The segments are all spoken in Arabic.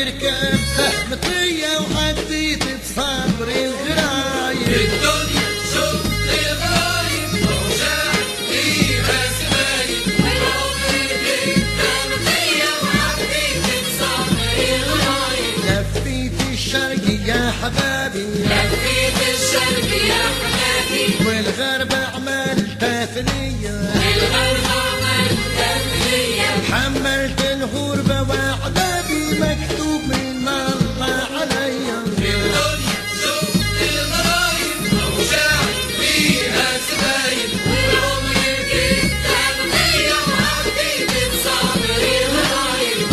وركبته مطية وعديت تصابر الغرايب. الدنيا شفت الغرايب وشاعت فيها سبايب، والعمر جبته مطية وعديت تصابر الغرايب. لفيت الشرق يا حبابي، لفيت الشرق يا حبابي، والغرب عملتها ثنية، والغرب عملتها ثنية. حملت الغربة وعذابي مكتوب من الله عليا. الدنيا شفت الغرايب وشاعت فيها سبايب، والعمر جبته مطية وعديت تصابر الغرايب.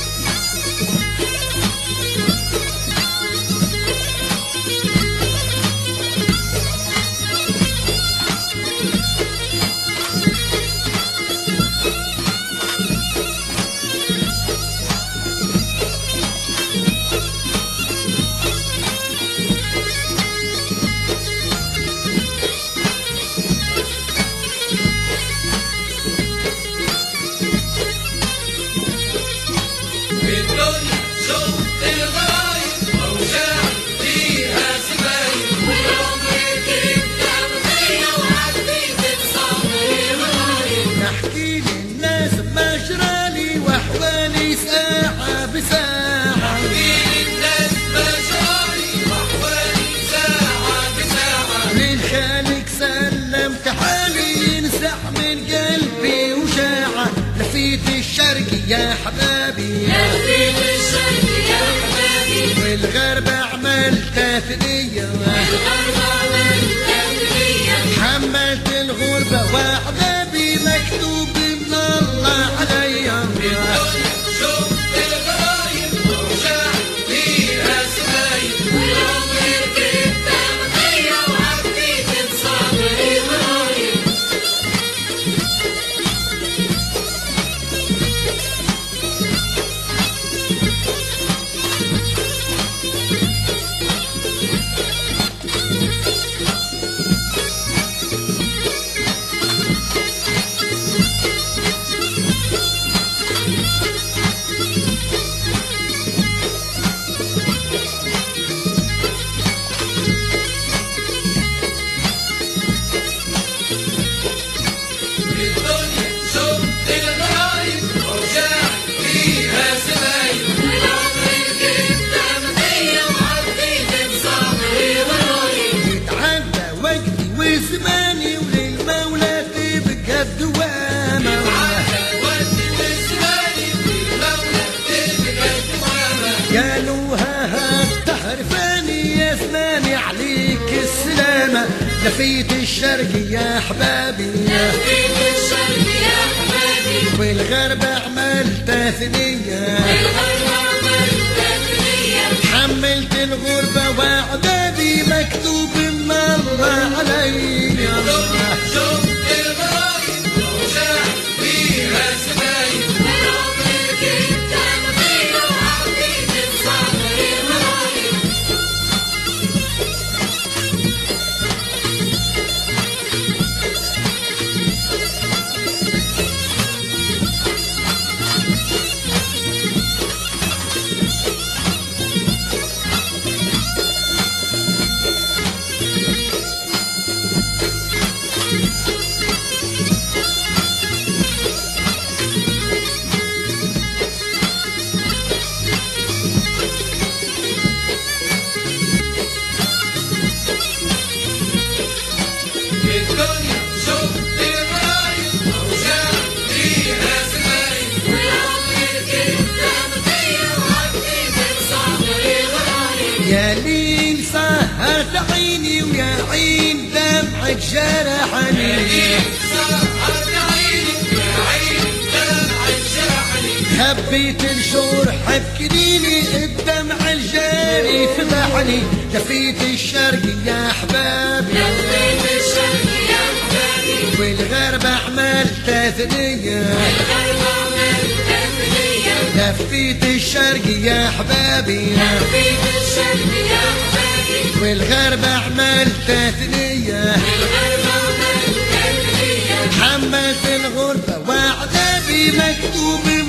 الدنيا شفت الغرايب وشاعت فيها سبايب، والعمر جبته مطية وعديت تصابر الغرايب. نحكي للناس مجرالي واحوالي ساعة بساعة، فين الناس مجرالي واحوالي ساعة بساعة. للخالق سلمت حالي ينزع من قلبي وشاعة. لفيت الشرق يا حبابي، لفيت الشرق يا حبابي، والغرب عملتها ثنية، والغرب عملتها ثنية. حملت الغربة وعذابي مكتوب من الله عليا. الدنيا شفت الغرايب وشاعت فيها سبايب، والعمر جبته مطية وعديت تصابر الغرايب. الدنيا شفت الغرايب وشاعت فيها سبايب، والعمر جبته مطية وعديت تصابر الغرايب. يتعدى وقتي وزماني وللمولى تبقى الدوامة. عاد ودي وزماني والمولى تبقى الدوامة. قالوا ها تحرفاني يا زماني عليك السلامة. لفيت الشرق يا احبابي، لفيت الشرق يا حبابي، والغرب عملتها ثنية، والغرب عملتها ثنية. حملت الغربة وعذابي مكتوب من الله علي. الدنيا شفت الغرايب وشاعت فيها سبايب، والعمر جبته مطية وعديت تصابر الغرايب. الدنيا شفت الغرايب وشاعت فيها سبايب، والعمر جبته مطية وعديت تصابر الغرايب. يا ليل سهرت عيني ويا عين دمعك جرحني. سهرت عيني يا عين دمعك جرحني. خبيت الجرح بكنيني الدمع الجاري فضحني. لفيت الشرق يا احبابي، لفيت الشرق يا حبابي، والغرب عملتها ثنية، والغرب عملتها ثنية. لفيت الشرق يا احبابي، لفيت الشرق يا حبابي، والغرب عملتها ثنية، والغرب عملتها ثنية. حملت الغربة وعذابي مكتوب